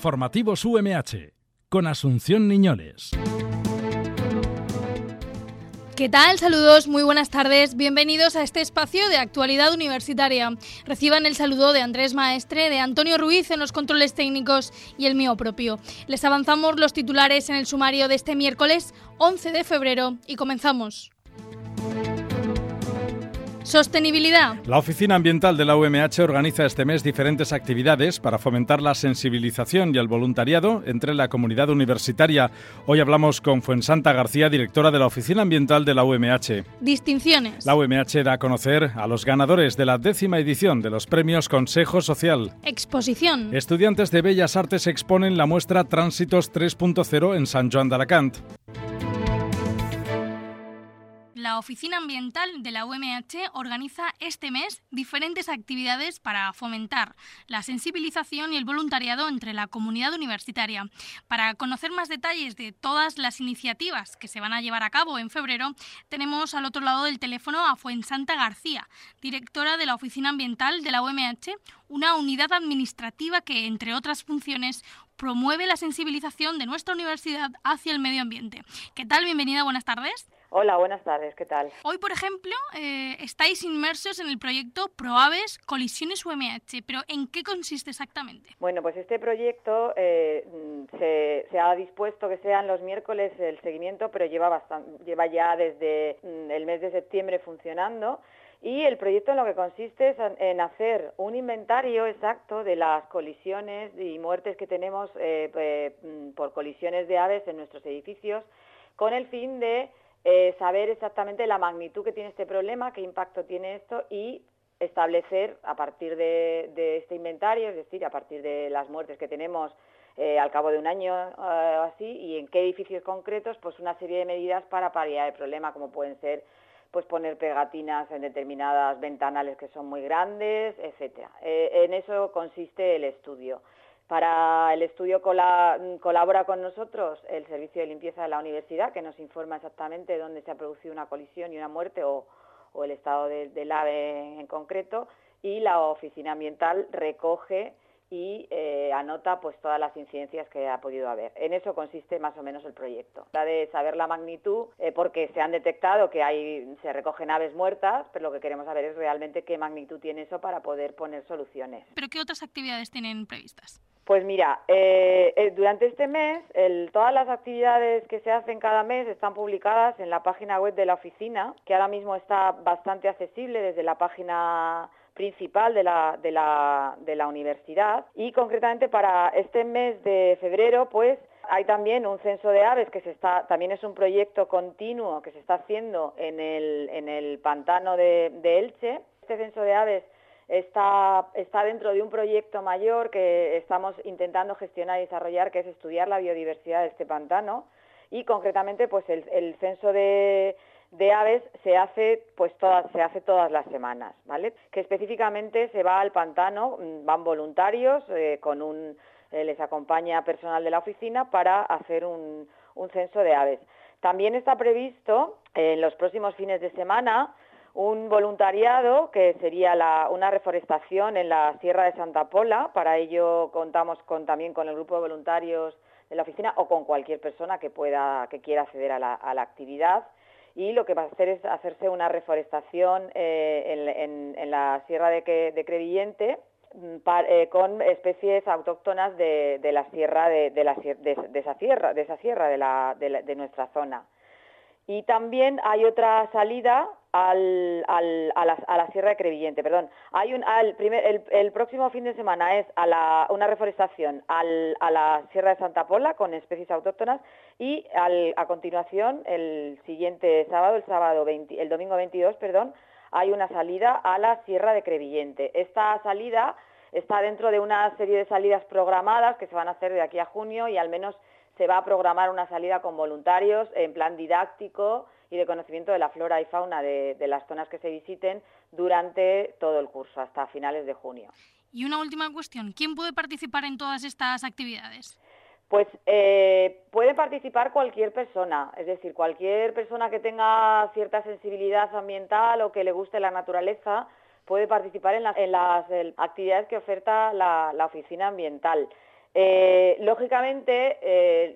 Informativos UMH, con Asunción Niñoles. ¿Qué tal? Saludos, muy buenas tardes. Bienvenidos a este espacio de actualidad universitaria. Reciban el saludo de Andrés Maestre, de Antonio Ruiz en los controles técnicos y el mío propio. Les avanzamos los titulares en el sumario de este miércoles 11 de febrero y comenzamos. Sostenibilidad. La Oficina Ambiental de la UMH organiza este mes diferentes actividades para fomentar la sensibilización y el voluntariado entre la comunidad universitaria. Hoy hablamos con Fuensanta García, directora de la Oficina Ambiental de la UMH. Distinciones. La UMH da a conocer a los ganadores de la 10ª edición de los premios Consejo Social. Exposición. Estudiantes de Bellas Artes exponen la muestra Tránsitos 3.0 en Sant Joan d'Alacant. La Oficina Ambiental de la UMH organiza este mes diferentes actividades para fomentar la sensibilización y el voluntariado entre la comunidad universitaria. Para conocer más detalles de todas las iniciativas que se van a llevar a cabo en febrero, tenemos al otro lado del teléfono a Fuensanta García, directora de la Oficina Ambiental de la UMH, una unidad administrativa que, entre otras funciones, promueve la sensibilización de nuestra universidad hacia el medio ambiente. ¿Qué tal? Bienvenida, buenas tardes. Hola, buenas tardes, ¿qué tal? Hoy, por ejemplo, estáis inmersos en el proyecto ProAves Colisiones UMH, pero ¿en qué consiste exactamente? Bueno, pues este proyecto se ha dispuesto que sean los miércoles el seguimiento, pero lleva ya desde el mes de septiembre funcionando. Y el proyecto en lo que consiste es en hacer un inventario exacto de las colisiones y muertes que tenemos por colisiones de aves en nuestros edificios, con el fin de saber exactamente la magnitud que tiene este problema, qué impacto tiene esto y establecer a partir de este inventario, es decir, a partir de las muertes que tenemos al cabo de un año así, y en qué edificios concretos, pues una serie de medidas para paliar el problema, como pueden ser pues poner pegatinas en determinadas ventanales que son muy grandes, etcétera. En eso consiste el estudio. Para el estudio colabora con nosotros el Servicio de Limpieza de la Universidad, que nos informa exactamente dónde se ha producido una colisión y una muerte o el estado del ave en concreto, y la Oficina Ambiental recoge y anota pues todas las incidencias que ha podido haber. En eso consiste más o menos el proyecto. La de saber la magnitud, porque se han detectado que se recogen aves muertas, pero lo que queremos saber es realmente qué magnitud tiene eso para poder poner soluciones. ¿Pero qué otras actividades tienen previstas? Pues mira, durante este mes todas las actividades que se hacen cada mes están publicadas en la página web de la oficina, que ahora mismo está bastante accesible desde la página principal de la universidad, y concretamente para este mes de febrero pues hay también un censo de aves también es un proyecto continuo que se está haciendo en el pantano de Elche. Este censo de aves está dentro de un proyecto mayor que estamos intentando gestionar y desarrollar, que es estudiar la biodiversidad de este pantano, y concretamente pues el censo de aves se hace todas las semanas, ¿vale? Que específicamente se va al pantano, van voluntarios, les acompaña personal de la oficina para hacer un censo de aves. También está previsto en los próximos fines de semana un voluntariado que sería una reforestación en la Sierra de Santa Pola. Para ello contamos también con el grupo de voluntarios de la oficina o con cualquier persona que quiera acceder a la actividad. Y lo que va a hacer es hacerse una reforestación en la Sierra de Crevillente con especies autóctonas de la sierra de esa sierra de nuestra zona. Y también hay otra salida a la Sierra de Crevillente, perdón. El próximo fin de semana es una reforestación a la Sierra de Santa Pola con especies autóctonas, y a continuación el siguiente sábado, el domingo 22, hay una salida a la Sierra de Crevillente. Esta salida está dentro de una serie de salidas programadas que se van a hacer de aquí a junio, y al menos se va a programar una salida con voluntarios en plan didáctico y de conocimiento de la flora y fauna de las zonas que se visiten durante todo el curso, hasta finales de junio. Y una última cuestión, ¿quién puede participar en todas estas actividades? Pues puede participar cualquier persona, es decir, cualquier persona que tenga cierta sensibilidad ambiental o que le guste la naturaleza puede participar en las actividades que oferta la oficina ambiental. Lógicamente,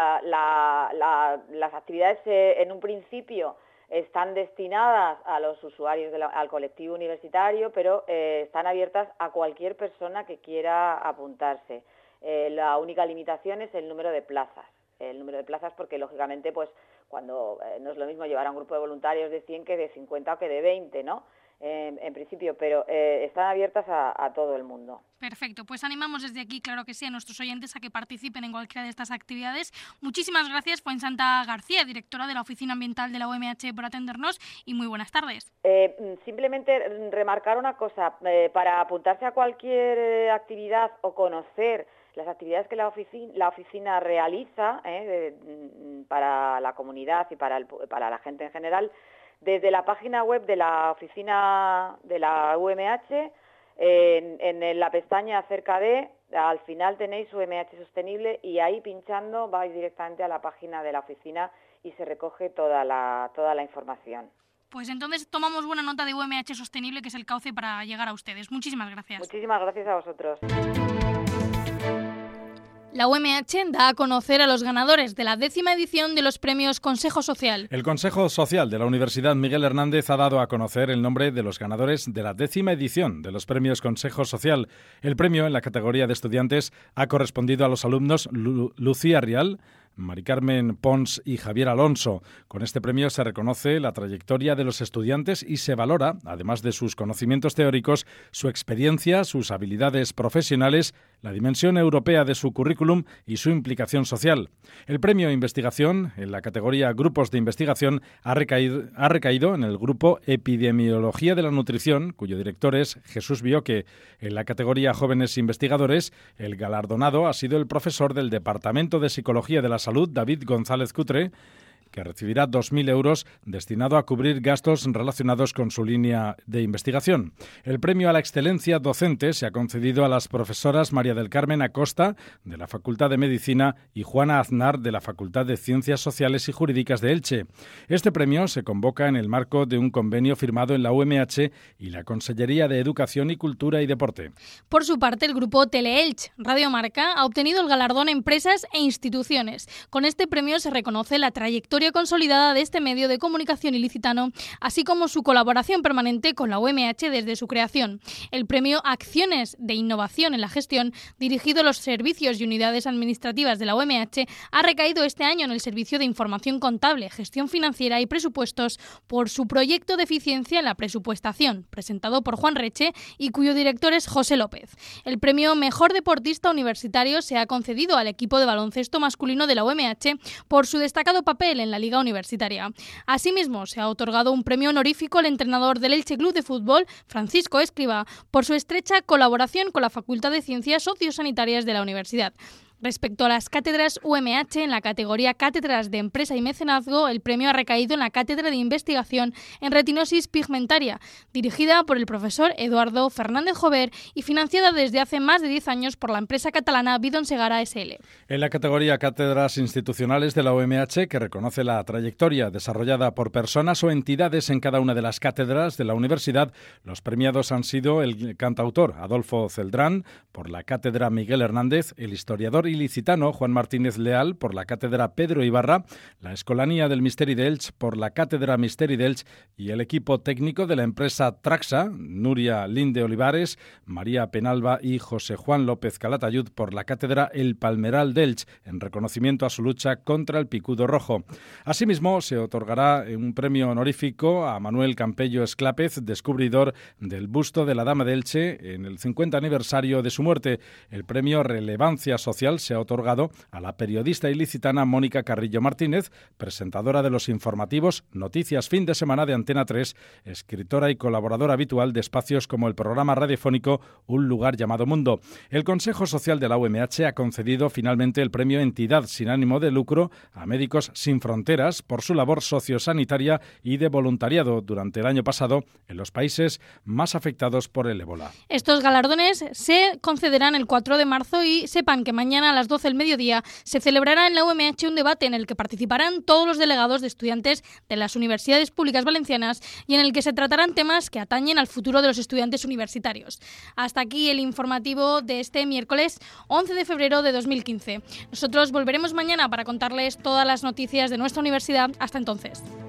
las actividades en un principio están destinadas a los usuarios al colectivo universitario, pero están abiertas a cualquier persona que quiera apuntarse. La única limitación es el número de plazas. Porque, lógicamente, pues cuando no es lo mismo llevar a un grupo de voluntarios de 100 que de 50 o que de 20, ¿no? En principio, pero están abiertas a todo el mundo. Perfecto, pues animamos desde aquí, claro que sí, a nuestros oyentes a que participen en cualquiera de estas actividades. Muchísimas gracias, Fuensanta García, directora de la Oficina Ambiental de la UMH, por atendernos y muy buenas tardes. Simplemente remarcar una cosa, para apuntarse a cualquier actividad o conocer las actividades que la oficina realiza para la comunidad y para la gente en general, desde la página web de la oficina de la UMH, en la pestaña acerca de, al final tenéis UMH Sostenible y ahí pinchando vais directamente a la página de la oficina y se recoge toda la información. Pues entonces tomamos buena nota de UMH Sostenible, que es el cauce para llegar a ustedes. Muchísimas gracias. Muchísimas gracias a vosotros. La UMH da a conocer a los ganadores de la 10ª edición de los premios Consejo Social. El Consejo Social de la Universidad Miguel Hernández ha dado a conocer el nombre de los ganadores de la 10ª edición de los premios Consejo Social. El premio en la categoría de estudiantes ha correspondido a los alumnos Lucía Rial, Mari Carmen Pons y Javier Alonso. Con este premio se reconoce la trayectoria de los estudiantes y se valora, además de sus conocimientos teóricos, su experiencia, sus habilidades profesionales, la dimensión europea de su currículum y su implicación social. El premio Investigación, en la categoría Grupos de Investigación, ha recaído en el grupo Epidemiología de la Nutrición, cuyo director es Jesús Bioque. En la categoría Jóvenes Investigadores, el galardonado ha sido el profesor del Departamento de Psicología de la Salud, David González Cutre, que recibirá 2.000 euros destinado a cubrir gastos relacionados con su línea de investigación. El premio a la excelencia docente se ha concedido a las profesoras María del Carmen Acosta, de la Facultad de Medicina, y Juana Aznar, de la Facultad de Ciencias Sociales y Jurídicas de Elche. Este premio se convoca en el marco de un convenio firmado en la UMH y la Consellería de Educación y Cultura y Deporte. Por su parte, el grupo Teleelch Radio Marca ha obtenido el galardón Empresas e Instituciones. Con este premio se reconoce la trayectoria consolidada de este medio de comunicación ilicitano, así como su colaboración permanente con la UMH desde su creación. El premio Acciones de Innovación en la Gestión, dirigido a los servicios y unidades administrativas de la UMH, ha recaído este año en el Servicio de Información Contable, Gestión Financiera y Presupuestos por su proyecto de eficiencia en la presupuestación, presentado por Juan Reche y cuyo director es José López. El premio Mejor Deportista Universitario se ha concedido al equipo de baloncesto masculino de la UMH por su destacado papel en la Liga Universitaria. Asimismo, se ha otorgado un premio honorífico al entrenador del Elche Club de Fútbol, Francisco Escrivá, por su estrecha colaboración con la Facultad de Ciencias Sociosanitarias de la Universidad. Respecto a las cátedras UMH, en la categoría Cátedras de Empresa y Mecenazgo, el premio ha recaído en la Cátedra de Investigación en Retinosis Pigmentaria, dirigida por el profesor Eduardo Fernández Jover y financiada desde hace más de 10 años por la empresa catalana Bidon Segara S.L. En la categoría Cátedras Institucionales de la UMH, que reconoce la trayectoria desarrollada por personas o entidades en cada una de las cátedras de la universidad, los premiados han sido el cantautor Adolfo Celdrán, por la Cátedra Miguel Hernández, el historiador ilicitano Juan Martínez Leal por la Cátedra Pedro Ibarra, la Escolanía del Misteri d'Elx por la Cátedra Misteri d'Elx y el equipo técnico de la empresa Traxa, Nuria Linde Olivares, María Penalba y José Juan López Calatayud por la Cátedra El Palmeral d'Elx, en reconocimiento a su lucha contra el picudo rojo. Asimismo, se otorgará un premio honorífico a Manuel Campello Esclápez, descubridor del busto de la Dama de Elche en el 50 aniversario de su muerte. El premio Relevancia Social se ha otorgado a la periodista ilicitana Mónica Carrillo Martínez, presentadora de los informativos Noticias Fin de Semana de Antena 3, escritora y colaboradora habitual de espacios como el programa radiofónico Un lugar llamado Mundo. El Consejo Social de la UMH ha concedido finalmente el premio Entidad sin ánimo de lucro a Médicos Sin Fronteras por su labor sociosanitaria y de voluntariado durante el año pasado en los países más afectados por el ébola. Estos galardones se concederán el 4 de marzo y sepan que mañana mañana a las 12 del mediodía se celebrará en la UMH un debate en el que participarán todos los delegados de estudiantes de las universidades públicas valencianas y en el que se tratarán temas que atañen al futuro de los estudiantes universitarios. Hasta aquí el informativo de este miércoles 11 de febrero de 2015. Nosotros volveremos mañana para contarles todas las noticias de nuestra universidad. Hasta entonces.